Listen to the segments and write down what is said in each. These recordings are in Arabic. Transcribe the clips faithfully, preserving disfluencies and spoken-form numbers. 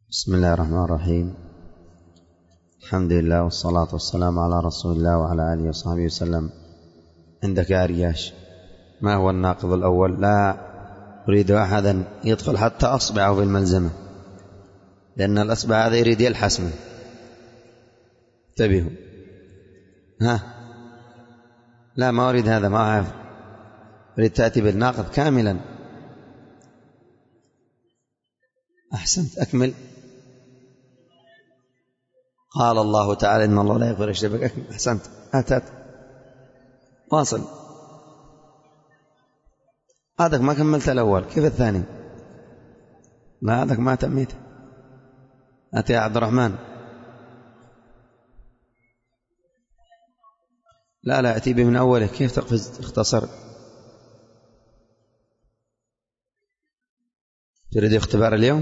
بسم الله الرحمن الرحيم. الحمد لله والصلاة والسلام على رسول الله وعلى آله وصحبه وسلم. عندك يا رياش ما هو الناقض الأول؟ لا أريد أحدا يدخل حتى أصبعه في الملزمة، لأن الأصبع هذا يريد يلحس منه. انتبهوا. ها لا ما أريد هذا، ما أعرف. أريد تأتي بالناقض كاملا. أحسنت، أكمل. قال الله تعالى إن الله لا يغفر يشرك به. أكمل. أحسنت، هات هات واصل. هذاك ما كملت الأول، كيف الثاني؟ لا هذاك ما تميت. أتي يا عبد الرحمن. لا لا أتي به من أوله. كيف تقفز اختصر؟ تريد اختبار اليوم؟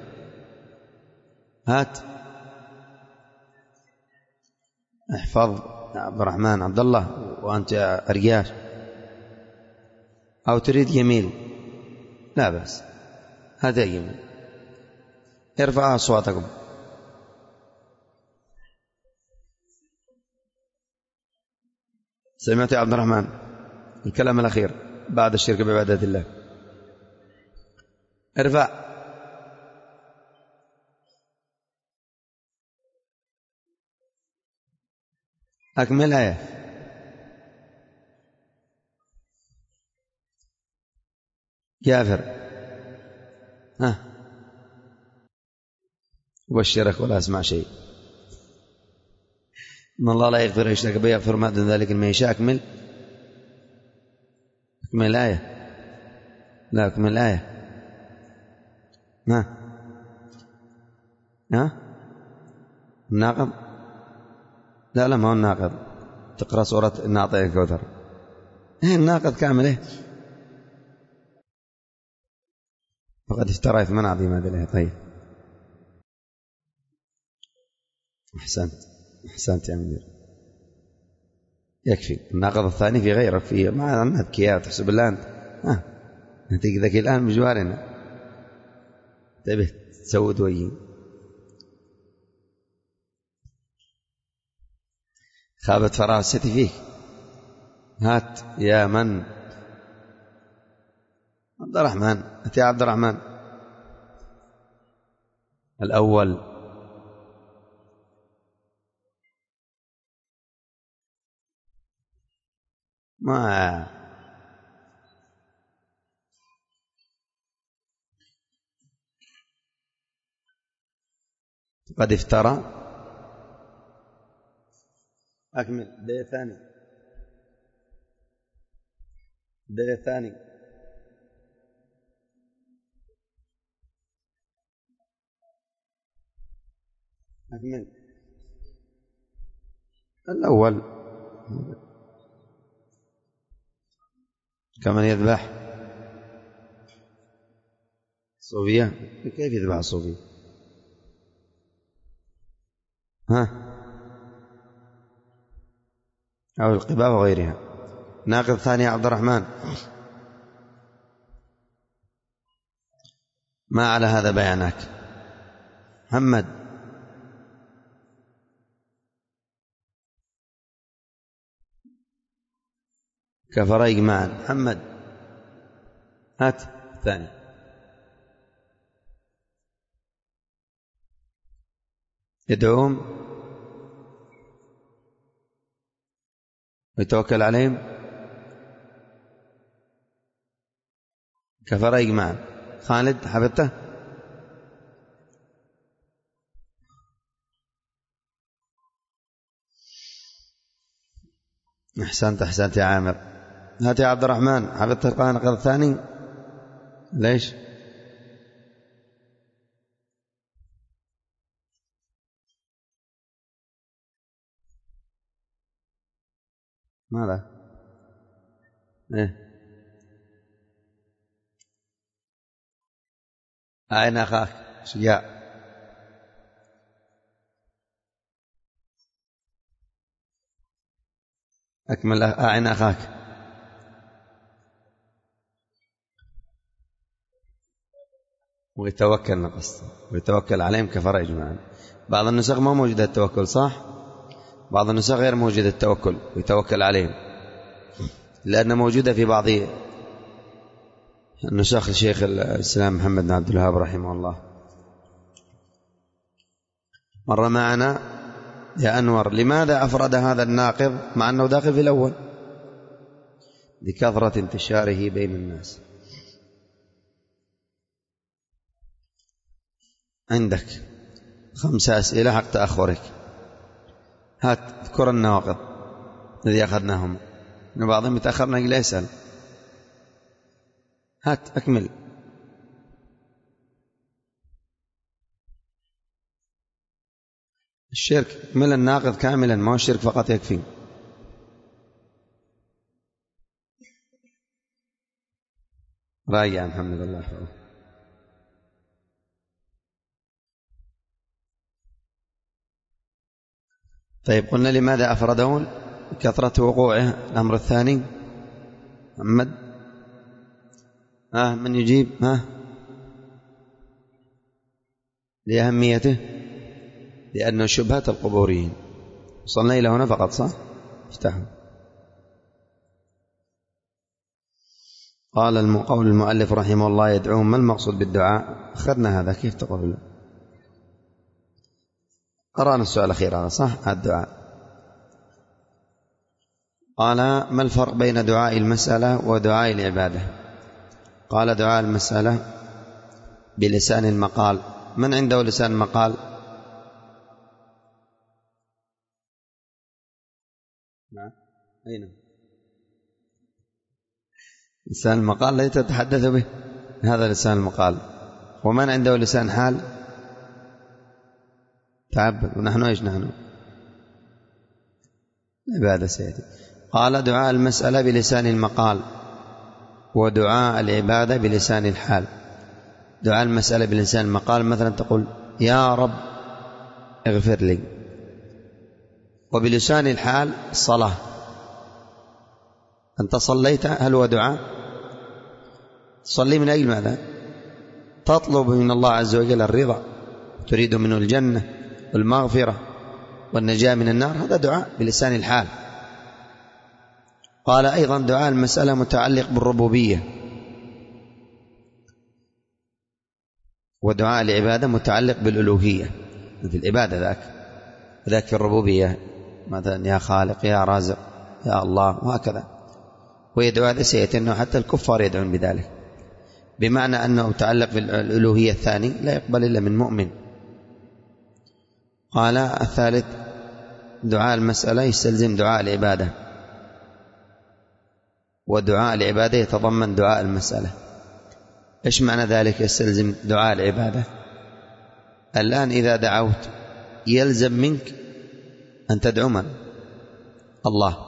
هات احفظ يا عبد الرحمن. عبد الله وأنت يا أرياش. أو تريد يميل؟ لا بس هذا يميل. ارفعوا أصواتكم. سمعت يا عبد الرحمن الكلام الأخير بعد الشرك بعبادة الله؟ ارفع. أكمل آية. جافر ها أبشرك ولا أسمع شيء. إن الله لا يغفر يشرك به يغفر ما دون ذلك لمن يشاء. أكمل أكمل آية. لا أكمل آية. ها ها الناقض. لا لا ما هو الناقض. تقرأ سورة إن أعطيناك الكوثر. إيه الناقض كامل. إيه فقد افترى إثما عظيما عليه. طيب أحسنت أحسنت يا مدير. يكفي. الناقض الثاني في غيرك، في ما نذكي يا تحسب الله أنت. ها أنت ذكي الآن بجوارنا. انتبه تسود وجهي. خابت فراستي فيك. هات يا من عبد الرحمن. أتي عبد الرحمن الأول. ما قد افترى. أكمل. الدليل الثاني. الدليل الثاني. أكمل. الأول كمن يذبح صوفية. كيف يذبح الصوفية؟ ها أو القباب وغيرها. ناقض ثاني يا عبد الرحمن. ما على هذا بيانك محمد. كفر إجماعا. محمد هات الثاني. يدعوهم ويتوكل عليهم. كفر إجماعا. خالد حفظته. أحسنت أحسنت يا عامر. هات يا عبد الرحمن حفظت القرآن الناقض الثاني. ليش؟ ماذا؟ إيه أين أخاك شجاع؟ أكمل. أين أخاك؟ ويتوكل نقص ويتوكل عليهم كفر إجماعا. بعض النسخ ما موجود التوكل صح، بعض النسخ غير موجود التوكل ويتوكل عليهم، لأن موجودة في بعض النسخ الشيخ الإسلام محمد بن عبد الوهاب رحمه الله. مر معنا يا أنور لماذا أفرد هذا الناقض مع أنه داخل في الأول؟ لكثرة انتشاره بين الناس. عندك خمسة أسئلة حق تأخرك، هات اذكر النواقض الذي أخذناهم، إن بعضهم يتأخرنا إلى يسأل. هات أكمل. الشرك اكمل الناقض كاملا، ما هو الشرك فقط يكفي. راجع محمد الله يحفظه. طيب قلنا لماذا أفرده؟ كثرة وقوعه. الأمر الثاني محمد ها من يجيب؟ ها لأهميته، لأنه شبهة القبوريين. وصلنا إلى هنا فقط صح؟ افتحوا. قال قول المؤلف رحمه الله يدعوهم، ما المقصود بالدعاء؟ أخذنا هذا، كيف تقول؟ قرأنا السؤال الأخير هذا صح؟ الدعاء. قال ما الفرق بين دعاء المسألة ودعاء العبادة؟ قال دعاء المسألة بلسان المقال. من عنده لسان المقال؟ نعم أين؟ لسان المقال الذي تتحدث به، هذا لسان المقال. ومن عنده لسان حال؟ تعبد. ونحن ايش نحن؟ عبادة سيدي. قال دعاء المسألة بلسان المقال ودعاء العبادة بلسان الحال. دعاء المسألة بلسان المقال مثلا تقول يا رب اغفر لي، وبلسان الحال الصلاة. أنت صليت، هل هو دعاء؟ تصلي من أجل ماذا؟ تطلب من الله عز وجل الرضا، تريد منه الجنة والمغفرة والنجاة من النار، هذا دعاء بلسان الحال. قال أيضا دعاء المسألة متعلق بالربوبية، ودعاء العبادة متعلق بالألوهية. في العبادة ذاك ذاك في الربوبية، مثلا يا خالق يا رازق يا الله وهكذا. ويدعو هذا سيأتي أنه حتى الكفار يدعون بذلك، بمعنى أنه متعلق بالألوهية الثاني لا يقبل إلا من مؤمن. قال الثالث دعاء المسألة يستلزم دعاء العبادة، ودعاء العبادة يتضمن دعاء المسألة. إيش معنى ذلك يستلزم دعاء العبادة؟ الآن إذا دعوت يلزم منك أن تدعو من؟ الله.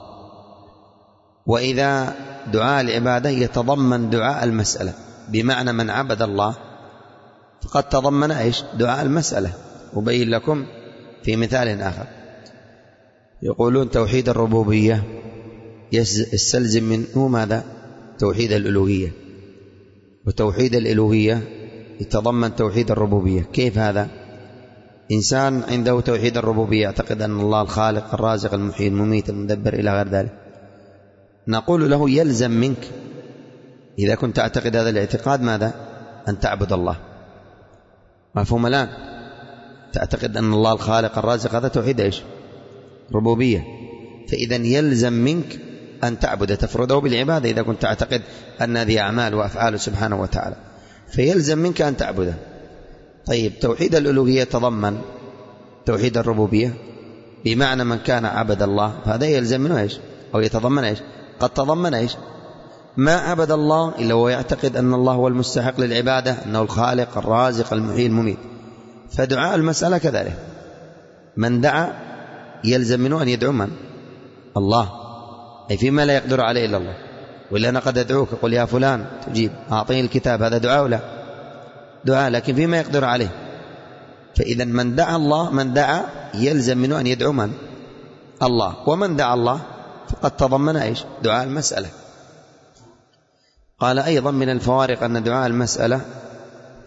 وإذا دعاء العبادة يتضمن دعاء المسألة، بمعنى من عبد الله فقد تضمن إيش؟ دعاء المسألة. أبين لكم في مثال آخر. يقولون توحيد الربوبية يستلزم منه ماذا؟ توحيد الألوهية، وتوحيد الألوهية يتضمن توحيد الربوبية. كيف هذا؟ إنسان عنده توحيد الربوبية يعتقد أن الله الخالق الرازق المحيي المميت المدبر إلى غير ذلك، نقول له يلزم منك إذا كنت تعتقد هذا الاعتقاد ماذا؟ أن تعبد الله. مفهوم الآن؟ تعتقد أن الله الخالق الرازق، هذا توحيد إيش؟ ربوبية. فإذا يلزم منك أن تعبد، تفرده بالعبادة إذا كنت تعتقد أن هذه أعمال وأفعال سبحانه وتعالى، فيلزم منك أن تعبده. طيب توحيد الألوهية تضمن توحيد الربوبية، بمعنى من كان عبد الله فهذا يلزم منه إيش؟ أو يتضمن إيش؟ قد تضمن إيش؟ ما عبد الله إلا هو يعتقد أن الله هو المستحق للعبادة، أنه الخالق الرازق المحيي المميت. فدعاء المسألة كذلك، من دعا يلزم منه أن يدعو من؟ الله، أي فيما لا يقدر عليه إلا الله. وإلا أنا قد أدعوك قل يا فلان تجيب أعطيني الكتاب، هذا دعاء ولا دعاء؟ لكن فيما يقدر عليه. فإذا من دعا الله، من دعا يلزم منه أن يدعو من؟ الله. ومن دعا الله فقد تضمن إيش؟ دعاء المسألة. قال أيضا من الفوارق أن دعاء المسألة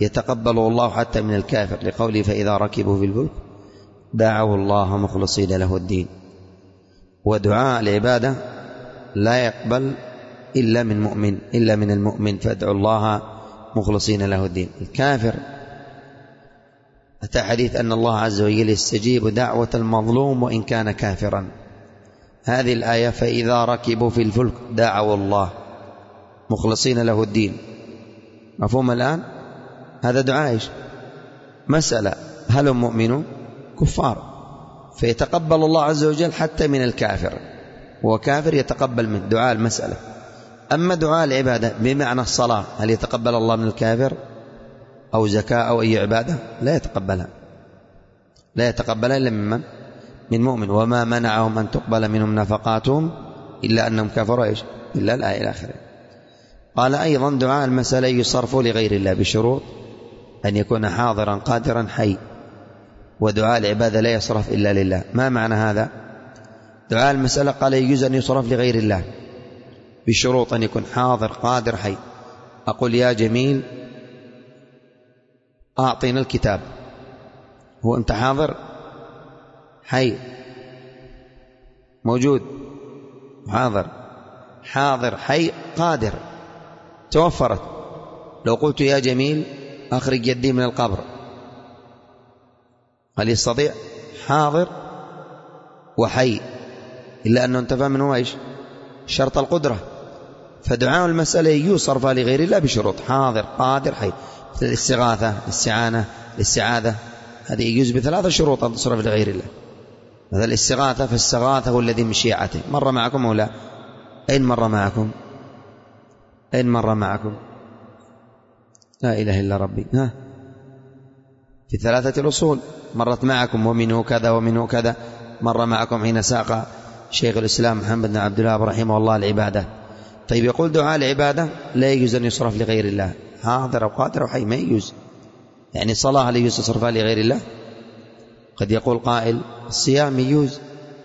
يتقبل الله حتى من الكافر، لقوله فإذا ركبوا في الفلك دعوا الله مخلصين له الدين. ودعاء العبادة لا يقبل إلا من مؤمن، إلا من المؤمن، فادعوا الله مخلصين له الدين. الكافر أتى حديث أن الله عز وجل يستجيب دعوة المظلوم وإن كان كافرا. هذه الآية فإذا ركبوا في الفلك دعوا الله مخلصين له الدين، مفهوم الآن؟ هذا دعاء مسألة، هل هم مؤمنون؟ كفار، فيتقبل الله عز وجل حتى من الكافر، هو كافر يتقبل من دعاء المسألة. أما دعاء العبادة بمعنى الصلاة، هل يتقبل الله من الكافر؟ أو زكاة أو أي عبادة؟ لا يتقبلها، لا يتقبلها إلا من من؟ من مؤمن. وما منعهم أن تقبل منهم نفقاتهم إلا أنهم كفروا إيش؟ إلا الآية الآخرة. قال أيضا دعاء المسألة يصرف لغير الله بشروط أن يكون حاضرا قادرا حي، ودعاء العبادة لا يصرف إلا لله. ما معنى هذا؟ دعاء المسألة قال يجوز أن يصرف لغير الله بشروط أن يكون حاضر قادر حي. أقول يا جميل أعطينا الكتاب، هو أنت حاضر حي موجود حاضر حاضر حي قادر، توفرت. لو قلت يا جميل أخرج يدي من القبر، هل يستطيع؟ حاضر وحي، إلا أنه انتفى منه إيش؟ شرط القدرة. فدعاء المسألة يصرف لغير الله بشروط حاضر قادر حي، مثل الاستغاثة، الاستعانة، الاستعاذة، هذه يجوز بثلاثة شروط أن تصرف لغير الله. مثل الاستغاثة، فاستغاثه هو الذي من شيعته. مر معكم أو لا؟ أين مر معكم؟ أين مر معكم؟ لا إله إلا ربي. ها في ثلاثة الأصول مرت معكم، ومنه كذا ومنه كذا. مر معكم حين ساق شيخ الإسلام محمد بن عبد الوهاب رحمه الله العبادة. طيب يقول دعاء العبادة لا يجوز أن يصرف لغير الله، حاضر أو قادر أو حي، ما يجوز. يعني صلاة لا يجوز تصرفها لغير الله. قد يقول قائل الصيام يجوز،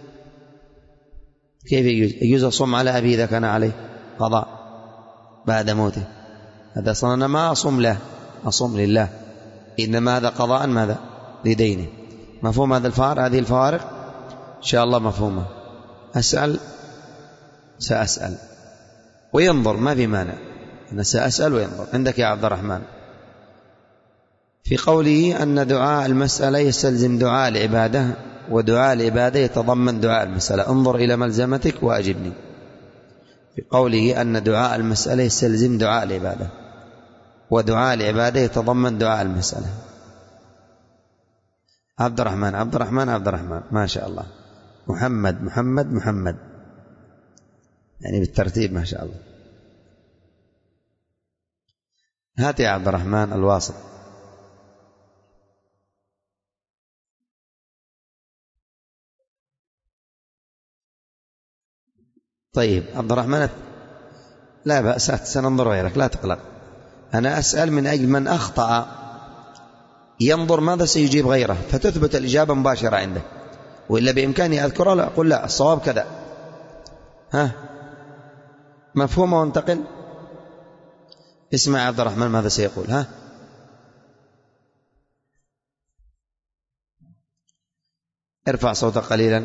كيف يجوز؟ يجوز أصوم على أبي إذا كان عليه قضاء بعد موته، هذا صنع أنا ما أصوم له، أصوم لله، إنما هذا قضاء ماذا؟ لدينه. مفهوم هذا الفارق؟ هذه الفوارق إن شاء الله مفهومة. أسأل سأسأل وينظر، ما في مانع، أنا سأسأل وينظر. عندك يا عبد الرحمن في قوله أن دعاء المسألة يستلزم دعاء العبادة، ودعاء العبادة يتضمن دعاء المسألة. انظر إلى ملزمتك وأجبني. في قوله أن دعاء المسألة يستلزم دعاء العبادة، ودعاء العبادة يتضمن دعاء المسألة. عبد الرحمن عبد الرحمن عبد الرحمن ما شاء الله. محمد محمد محمد، يعني بالترتيب ما شاء الله. هات يا عبد الرحمن الواسط. طيب عبد الرحمن لا بأس، سننظر غيرك لا تقلق. أنا أسأل من أجل من أخطأ ينظر ماذا سيجيب غيره فتثبت الإجابة مباشرة عنده، وإلا بإمكاني أذكره لا أقول لا الصواب كذا. ها مفهوم وانتقل. اسمع عبد الرحمن ماذا سيقول. ها ارفع صوتك قليلا.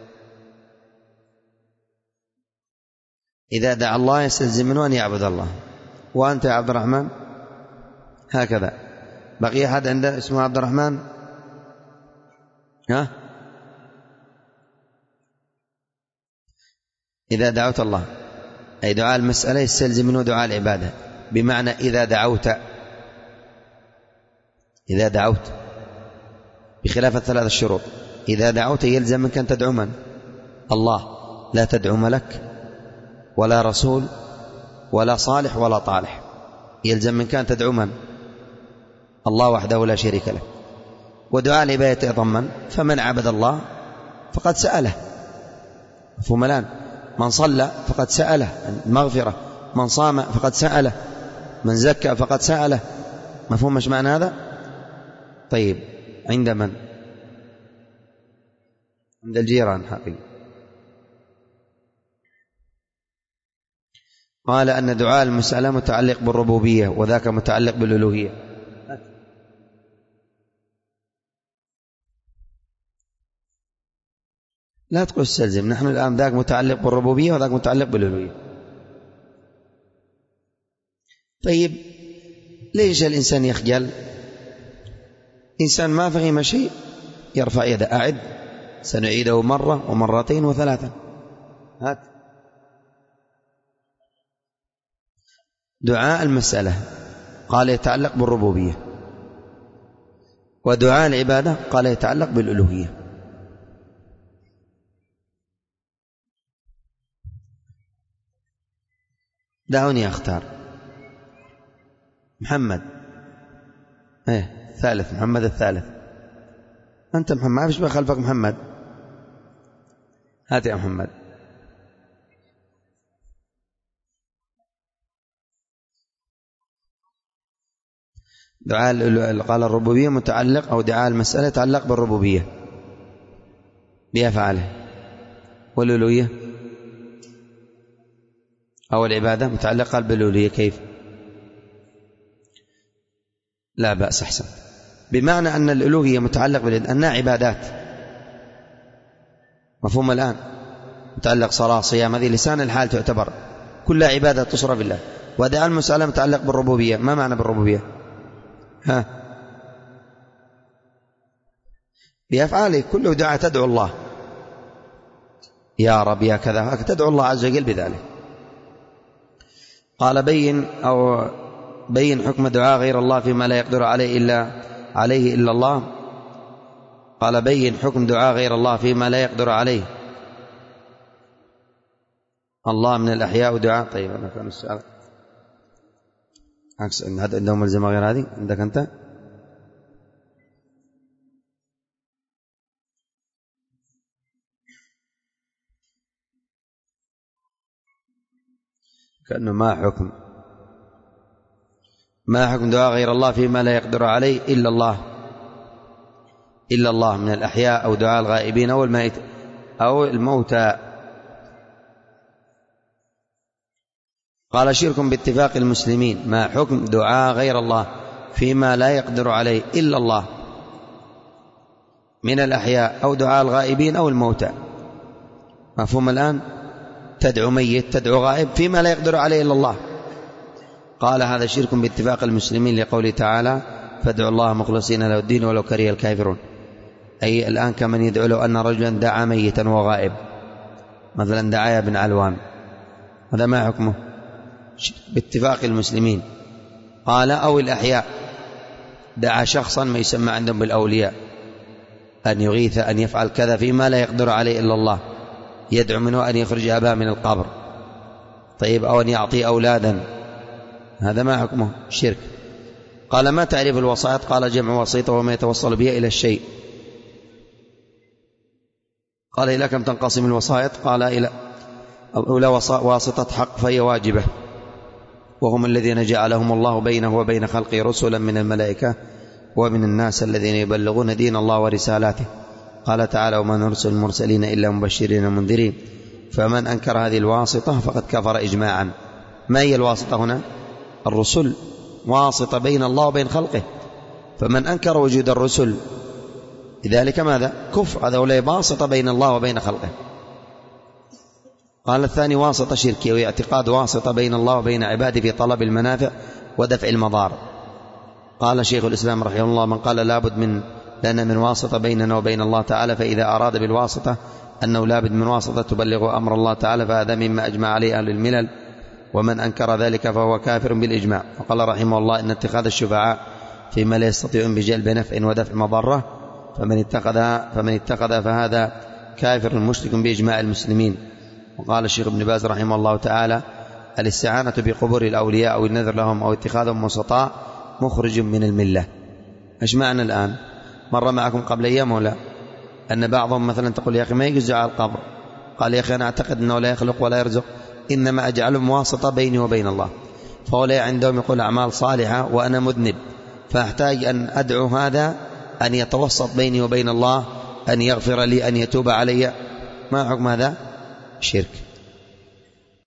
إذا دعا الله يستلزم منه أن يعبد الله. وأنت يا عبد الرحمن هكذا. بقي أحد عنده اسمه عبد الرحمن؟ ها إذا دعوت الله أي دعاء المسألة يستلزم منه دعاء العبادة، بمعنى إذا دعوت إذا دعوت بخلاف الثلاث الشروط. إذا دعوت يلزم منك أن تدعو من؟ الله، لا تدعو ملك ولا رسول ولا صالح ولا طالح، يلزم منك أن تدعو من؟ الله وحده لا شريك له. ودعاء العبادة يتضمن فمن عبد الله فقد سأله. مفهوم الآن؟ من صلى فقد سأله المغفرة، من صام فقد سأله، من زكى فقد سأله. مفهوم مش معنى هذا؟ طيب عند من؟ عند الجيران حقيقي. قال أن دعاء المسألة متعلق بالربوبية وذاك متعلق بالألوهية. لا تقول استلزم. نحن الآن ذاك متعلق بالربوبية وذاك متعلق بالألوهية. طيب ليش الإنسان يخجل؟ إنسان ما فهم شيء يرفع يده. أعد، سنعيده مرة ومرتين وثلاثة. هات دعاء المسألة قال يتعلق بالربوبية، ودعاء العبادة قال يتعلق بالألوهية. دعوني أختار. محمد ايه ثالث، محمد الثالث. أنت محمد، ما فيش خلفك محمد. هات يا محمد. دعاء قال الربوبية متعلق، أو دعاء المسألة يتعلق بالربوبية بأفعاله، والألوهية أو العبادة متعلقة بالألوهية. كيف؟ لا بأس، أحسن. بمعنى أن الألوهية متعلق بالأنها عبادات، مفهوم الآن؟ متعلق صلاة صيام، هذه لسان الحال تعتبر كلها عبادة تصرف بالله. ودعاء المسألة متعلق بالربوبية. ما معنى بالربوبية؟ ها، بأفعاله، كله دعاء تدعو الله يا رب يا كذا، تدعو الله عز وجل بذلك. قال بين أو بين حكم دعاء غير الله فيما لا يقدر عليه إلا عليه إلا الله. قال بين حكم دعاء غير الله فيما لا يقدر عليه الله من الأحياء ودعاء. طيب أنا كان السؤال عكس، إن هذا عندهم ملزمة غير هذه عندك أنت. كأنه ما حكم ما حكم دعاء غير الله فيما لا يقدر عليه إلا الله إلا الله من الأحياء أو دعاء الغائبين أو الميت أو الموتى. قال شرك باتفاق المسلمين. ما حكم دعاء غير الله فيما لا يقدر عليه إلا الله من الأحياء أو دعاء الغائبين أو الموتى؟ مفهوم الآن؟ تدعو ميت، تدعو غائب فيما لا يقدر عليه إلا الله. قال هذا شرك باتفاق المسلمين لقوله تعالى فادعوا الله مخلصين له الدين ولو كره الكافرون. أي الآن كمن يدعو له أن رجلا دعا ميتا وهو غائب، مثلا دعا يا بن علوان، هذا ما حكمه؟ باتفاق المسلمين. قال أو الأحياء، دعا شخصا ما يسمى عندهم بالأولياء أن يغيث، أن يفعل كذا فيما لا يقدر عليه إلا الله، يدعو منه أن يخرج أباه من القبر. طيب أو أن يعطي أولادا، هذا ما حكمه؟ شرك. قال ما تعريف الوسائط؟ قال جمع وسيط وما يتوصل به إلى الشيء. قال إلى كم تنقسم الوسائط؟ قال إلى الأولى واسطة حق فهي واجبة، وهم الذين جعلهم الله بينه وبين خلقه رسلا من الملائكة ومن الناس الذين يبلغون دين الله ورسالاته. قال تعالى وما نرسل المرسلين إلا مبشرين ومنذرين. فمن أنكر هذه الواسطة فقد كفر إجماعا. ما هي الواسطة هنا؟ الرسل، واسطة بين الله وبين خلقه. فمن أنكر وجود الرسل لذلك ماذا؟ كفر، هذا ولا واسطة بين الله وبين خلقه. قال الثاني واسطة شركية، وهي اعتقاد واسطة بين الله وبين عباده في طلب المنافع ودفع المضار. قال شيخ الإسلام رحمه الله من قال لابد من لنا من واسطة بيننا وبين الله تعالى، فإذا أراد بالواسطة أنه لابد من واسطة تبلغ أمر الله تعالى فهذا مما أجمع عليه أهل الملل، ومن أنكر ذلك فهو كافر بالإجماع. وقال رحمه الله إن اتخاذ الشفعاء فيما لا يستطيعون بجلب نفع ودفع مضرة فمن اتخذ فمن اتخذ فهذا كافر مشرك بإجماع المسلمين. وقال الشيخ ابن باز رحمه الله تعالى الاستعانة بقبور الأولياء أو النذر لهم أو اتخاذهم وسطاء مخرج من الملة. ايش معنى الآن؟ مر معكم قبل أيام ولا أن بعضهم مثلا تقول يا أخي ما يجوز على القبر، قال يا أخي أنا أعتقد أنه لا يخلق ولا يرزق، إنما أجعلهم واسطة بيني وبين الله. فهؤلاء عندهم يقول أعمال صالحة وأنا مذنب، فأحتاج أن أدعو هذا أن يتوسط بيني وبين الله، أن يغفر لي، أن يتوب علي. ما حكم هذا؟ شرك.